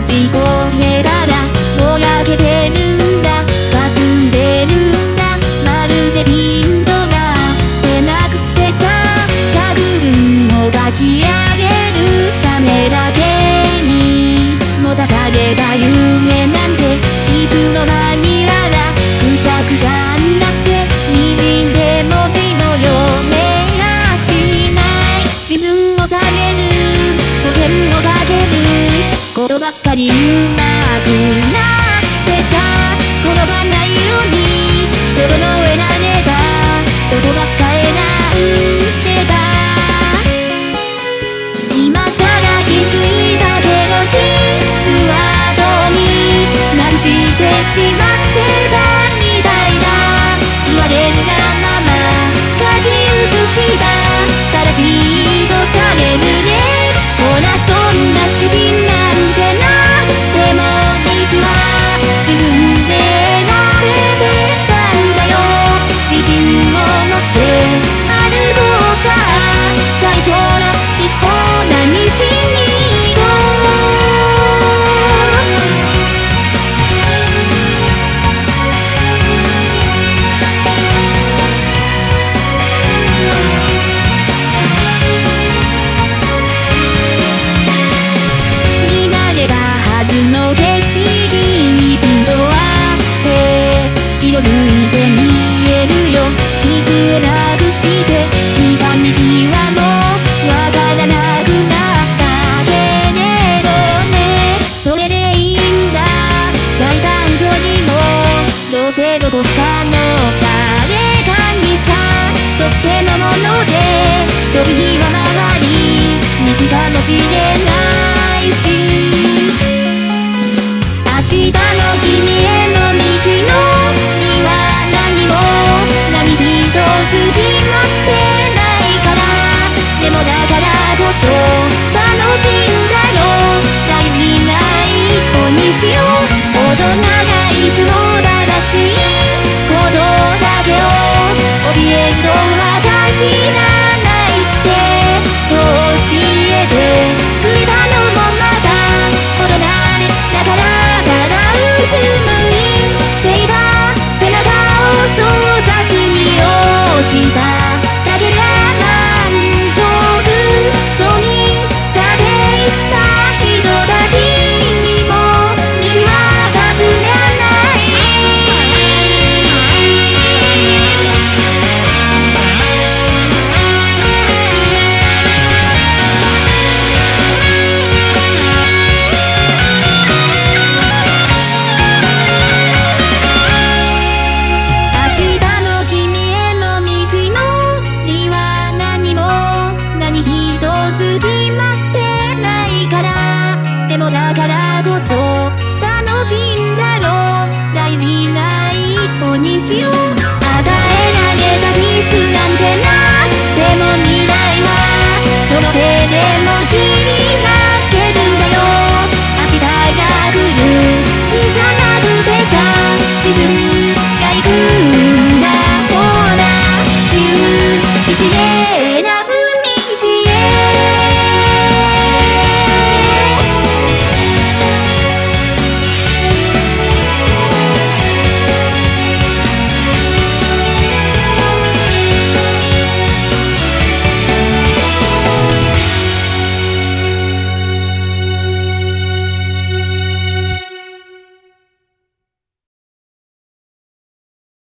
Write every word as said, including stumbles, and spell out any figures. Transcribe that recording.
ち込めたらぼやけてるんだ、霞んでるんだ、まるでピントが出なくてさ、作文を書き上げるためだけに持たされた夢なんていつの間にやらくしゃくしゃになって滲んで文字も読めやしない。自分を下げる保険をかけることばっかりうまくなってさ、転ばないように整えられたどこばっか選んでた。今さら気づいたけど実はどうになくしてしまってたみたいだ。言われるがまま書き写した正しいとされるね。ほらそんな詩人なんてなっても道は自分で選べてたんだよ。自信を持って歩こうさ、最初の一歩何しに行こ見慣れたはずの景色にピント合って色づいて見えるよ。地図なくして近道はもうわからなくなったけれどね。それでいいんだ、最短距離もどうせどこかの誰かにさとってのもので時には回り道かもしれないし、明日の君への道のには何も何一つ決まってないから。でもだからこそ楽しんだよ、大事な一歩にしよう。大人がいつも正しいことだけを教えるとは限らないって、そう教えてくれたのもまた大人だからからうつむいていた背中を粗雑に押しただけで満足そうに去っていった人たちにも道は尋ねない。明日の君への道のりは何も何一つ決まってないから。でもだからこそ楽しんだろう、大事な一歩にしよう。